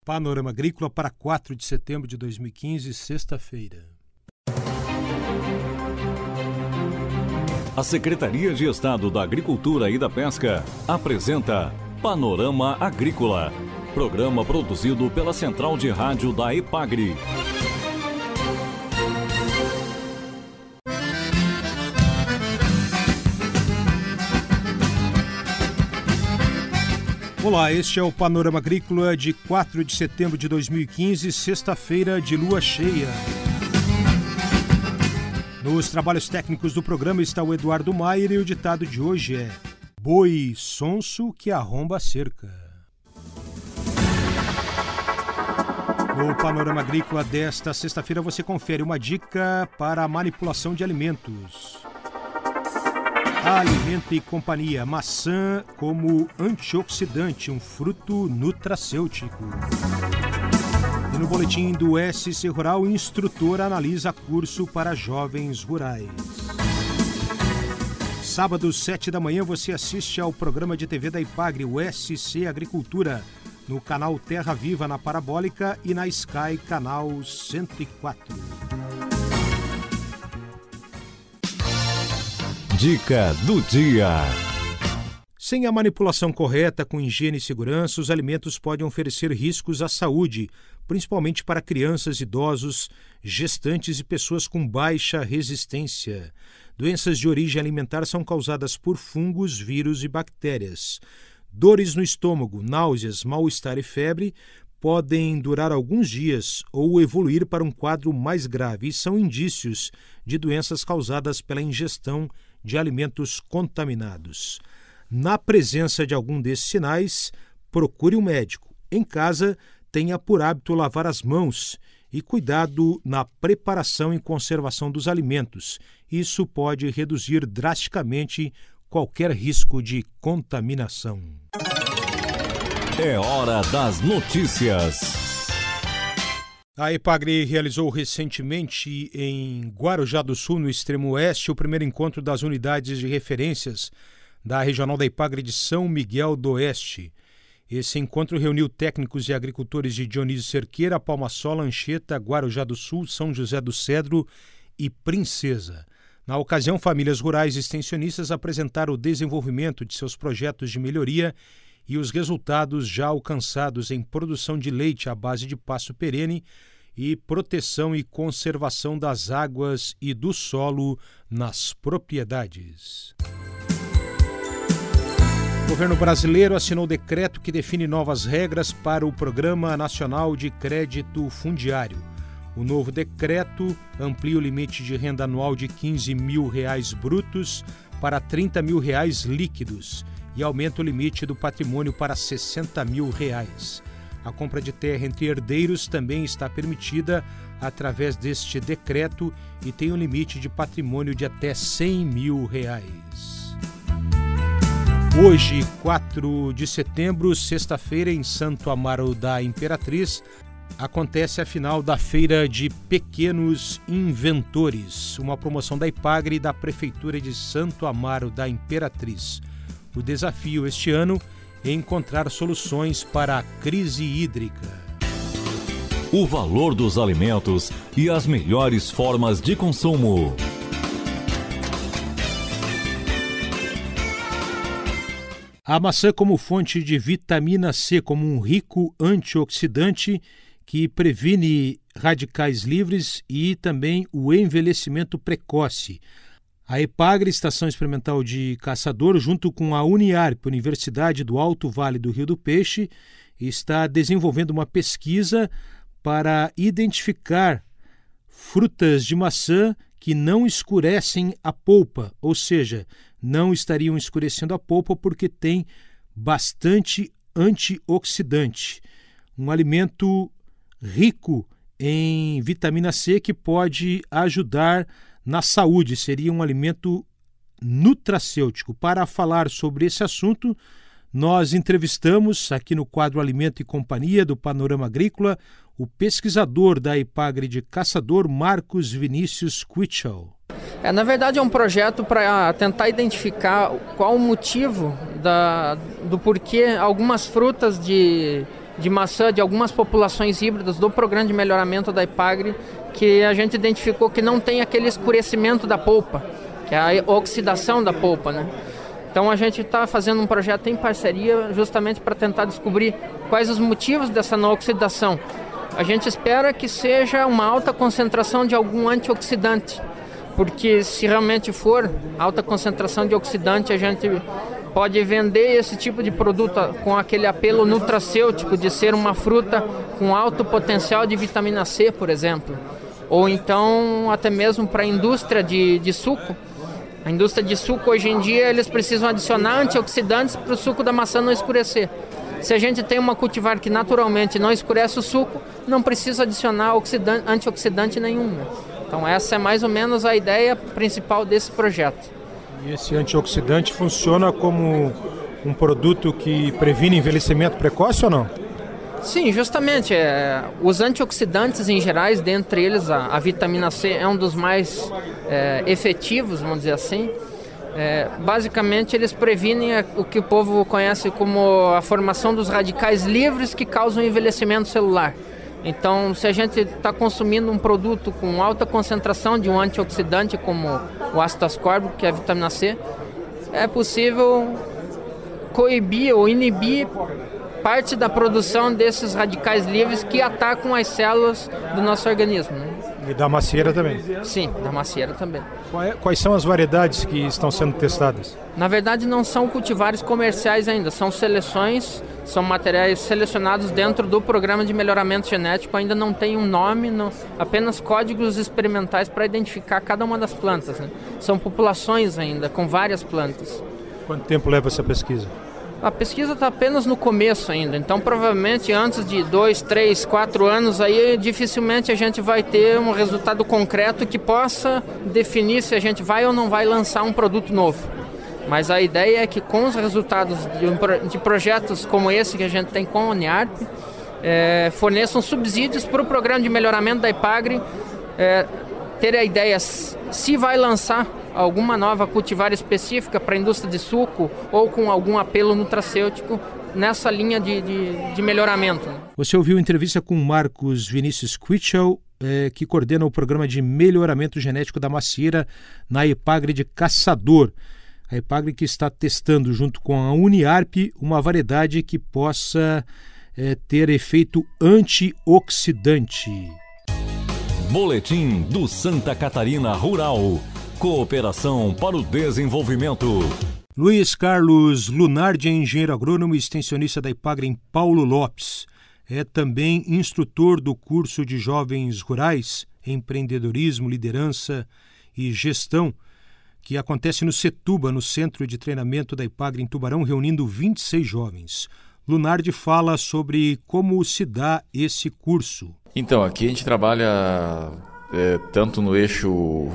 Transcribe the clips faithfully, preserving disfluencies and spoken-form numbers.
Panorama Agrícola para quatro de setembro de dois mil e quinze, sexta-feira. A Secretaria de Estado da Agricultura e da Pesca apresenta Panorama Agrícola, programa produzido pela Central de Rádio da EPAGRE. Olá, este é o Panorama Agrícola de quatro de setembro de dois mil e quinze, sexta-feira de lua cheia. Nos trabalhos técnicos do programa está o Eduardo Maier e o ditado de hoje é: boi sonso que arromba a cerca. No Panorama Agrícola desta sexta-feira você confere uma dica para a manipulação de alimentos. Alimento e Companhia, maçã como antioxidante, um fruto nutracêutico. E no boletim do S C Rural, instrutor analisa curso para jovens rurais. Sábado, sete da manhã, você assiste ao programa de T V da EPAGRE, o S C Agricultura, no canal Terra Viva na Parabólica e na Sky, canal cento e quatro. Dica do dia. Sem a manipulação correta com higiene e segurança, os alimentos podem oferecer riscos à saúde, principalmente para crianças, idosos, gestantes e pessoas com baixa resistência. Doenças de origem alimentar são causadas por fungos, vírus e bactérias. Dores no estômago, náuseas, mal-estar e febre podem durar alguns dias ou evoluir para um quadro mais grave e são indícios de doenças causadas pela ingestão de alimentos contaminados. Na presença de algum desses sinais, procure um médico. Em casa, tenha por hábito lavar as mãos e cuidado na preparação e conservação dos alimentos. Isso pode reduzir drasticamente qualquer risco de contaminação. É hora das notícias. A EPAGRE realizou recentemente em Guarujá do Sul, no extremo oeste, o primeiro encontro das unidades de referências da regional da EPAGRE de São Miguel do Oeste. Esse encontro reuniu técnicos e agricultores de Dionísio Cerqueira, Palma-Sola, Anchieta, Guarujá do Sul, São José do Cedro e Princesa. Na ocasião, famílias rurais e extensionistas apresentaram o desenvolvimento de seus projetos de melhoria e os resultados já alcançados em produção de leite à base de pasto perene e proteção e conservação das águas e do solo nas propriedades. O governo brasileiro assinou decreto que define novas regras para o Programa Nacional de Crédito Fundiário. O novo decreto amplia o limite de renda anual de quinze mil reais brutos para trinta mil reais líquidos e aumenta o limite do patrimônio para sessenta mil reais. A compra de terra entre herdeiros também está permitida através deste decreto e tem um limite de patrimônio de até cem mil reais. Hoje, quatro de setembro, sexta-feira, em Santo Amaro da Imperatriz, acontece a final da Feira de Pequenos Inventores, uma promoção da EPAGRE e da Prefeitura de Santo Amaro da Imperatriz. O desafio este ano é encontrar soluções para a crise hídrica. O valor dos alimentos e as melhores formas de consumo. A maçã como fonte de vitamina C, como um rico antioxidante que previne radicais livres e também o envelhecimento precoce. A EPAGRE, Estação Experimental de Caçador, junto com a Uniarp, Universidade do Alto Vale do Rio do Peixe, está desenvolvendo uma pesquisa para identificar frutas de maçã que não escurecem a polpa, ou seja, não estariam escurecendo a polpa porque tem bastante antioxidante. Um alimento rico em vitamina C que pode ajudar na saúde, seria um alimento nutracêutico. Para falar sobre esse assunto, nós entrevistamos aqui no quadro Alimento e Companhia do Panorama Agrícola o pesquisador da EPAGRE de Caçador, Marcos Vinícius Quitchell. É, na verdade é um projeto para tentar identificar qual o motivo da, do porquê algumas frutas de de maçã de algumas populações híbridas do programa de melhoramento da Ipagre, que a gente identificou que não tem aquele escurecimento da polpa, que é a oxidação da polpa, né? Então a gente está fazendo um projeto em parceria justamente para tentar descobrir quais os motivos dessa não oxidação. A gente espera que seja uma alta concentração de algum antioxidante, porque se realmente for alta concentração de oxidante, a gente pode vender esse tipo de produto com aquele apelo nutracêutico de ser uma fruta com alto potencial de vitamina C, por exemplo. Ou então até mesmo para a indústria de, de suco. A indústria de suco hoje em dia eles precisam adicionar antioxidantes para o suco da maçã não escurecer. Se a gente tem uma cultivar que naturalmente não escurece o suco, não precisa adicionar oxidante, antioxidante nenhum, né? Então essa é mais ou menos a ideia principal desse projeto. E esse antioxidante funciona como um produto que previne envelhecimento precoce ou não? Sim, justamente. É, os antioxidantes em gerais, dentre eles a, a vitamina C é um dos mais é, efetivos, vamos dizer assim. É, basicamente eles previnem a, o que o povo conhece como a formação dos radicais livres que causam envelhecimento celular. Então, se a gente está consumindo um produto com alta concentração de um antioxidante como o ácido ascórbico, que é a vitamina C, é possível coibir ou inibir parte da produção desses radicais livres que atacam as células do nosso organismo, né? E da macieira também? Sim, da macieira também. Quais são as variedades que estão sendo testadas? Na verdade, não são cultivares comerciais ainda, são seleções, são materiais selecionados dentro do programa de melhoramento genético, ainda não tem um nome, não, apenas códigos experimentais para identificar cada uma das plantas, né? São populações ainda, com várias plantas. Quanto tempo leva essa pesquisa? A pesquisa está apenas no começo ainda, então provavelmente antes de dois, três, quatro anos aí dificilmente a gente vai ter um resultado concreto que possa definir se a gente vai ou não vai lançar um produto novo. Mas a ideia é que com os resultados de, um, de projetos como esse que a gente tem com a Uniarp, é, forneçam subsídios para o programa de melhoramento da Ipagre, é, ter a ideia se vai lançar alguma nova cultivar específica para a indústria de suco ou com algum apelo nutracêutico nessa linha de, de, de melhoramento. Você ouviu entrevista com Marcos Vinícius Quitschel, é, que coordena o programa de melhoramento genético da macieira na Ipagre de Caçador. A Ipagre que está testando junto com a Uniarp uma variedade que possa é, ter efeito antioxidante. Boletim do Santa Catarina Rural. Cooperação para o Desenvolvimento. Luiz Carlos Lunardi é engenheiro agrônomo e extensionista da Ipagre em Paulo Lopes. É também instrutor do curso de Jovens Rurais, Empreendedorismo, Liderança e Gestão, que acontece no Setuba, no Centro de Treinamento da Ipagre em Tubarão, reunindo vinte e seis jovens. Lunardi fala sobre como se dá esse curso. Então, aqui a gente trabalha é, tanto no eixo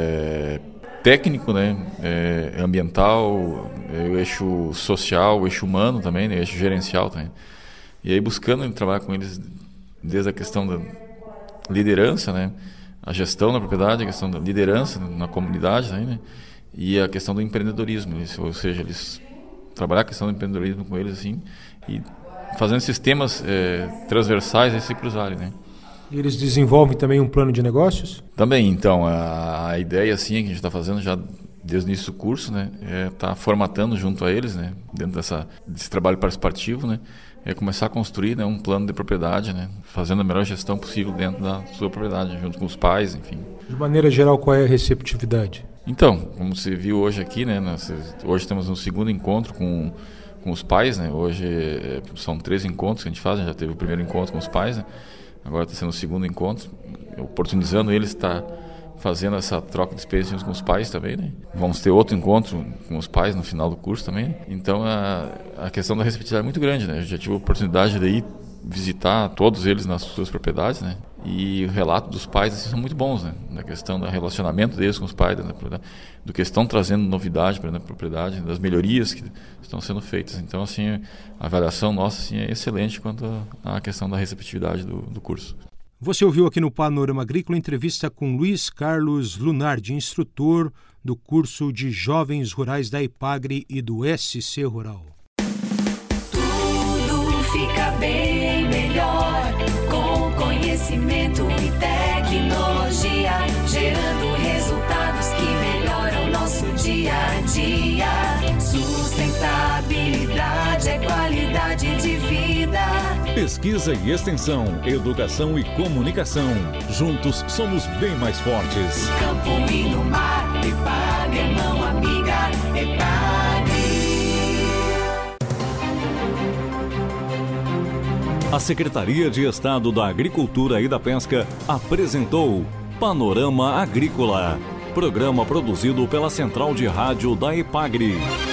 é, técnico, né, é, ambiental, é, o eixo social, o eixo humano também, né, o eixo gerencial também. E aí buscando trabalhar com eles desde a questão da liderança, né, a gestão da propriedade, a questão da liderança na comunidade também, né, e a questão do empreendedorismo, né, ou seja, eles trabalhar a questão do empreendedorismo com eles assim e fazendo sistemas é, transversais e se cruzarem, né. E eles desenvolvem também um plano de negócios? Também, então, a, a ideia assim, que a gente está fazendo já desde o início do curso, né, é tá formatando junto a eles, né, dentro dessa, desse trabalho participativo, né, é começar a construir, né, um plano de propriedade, né, fazendo a melhor gestão possível dentro da sua propriedade, junto com os pais, enfim. De maneira geral, qual é a receptividade? Então, como você viu hoje aqui, né, nós, hoje temos um segundo encontro com, com os pais, né, hoje é, são três encontros que a gente faz, já teve o primeiro encontro com os pais, né, agora está sendo o segundo encontro, oportunizando eles estar fazendo essa troca de experiências com os pais também, né? Vamos ter outro encontro com os pais no final do curso também. Então a, a questão da receptividade é muito grande, né? Eu já tive a oportunidade de ir visitar todos eles nas suas propriedades, né? E o relato dos pais assim, são muito bons, né? Na questão do relacionamento deles com os pais, né? Do que estão trazendo novidade para a propriedade, das melhorias que estão sendo feitas. Então, assim, a avaliação nossa assim, é excelente quanto à questão da receptividade do, do curso. Você ouviu aqui no Panorama Agrícola entrevista com Luiz Carlos Lunardi, instrutor do curso de Jovens Rurais da Ipagre e do S C Rural. Tudo fica bem. conhecimento e tecnologia, gerando resultados que melhoram nosso dia a dia. Sustentabilidade é qualidade de vida. Pesquisa e extensão, educação e comunicação. Juntos somos bem mais fortes. No campo e no mar, Epagre, mão amiga, Epagre. A Secretaria de Estado da Agricultura e da Pesca apresentou Panorama Agrícola, programa produzido pela Central de Rádio da Epagre.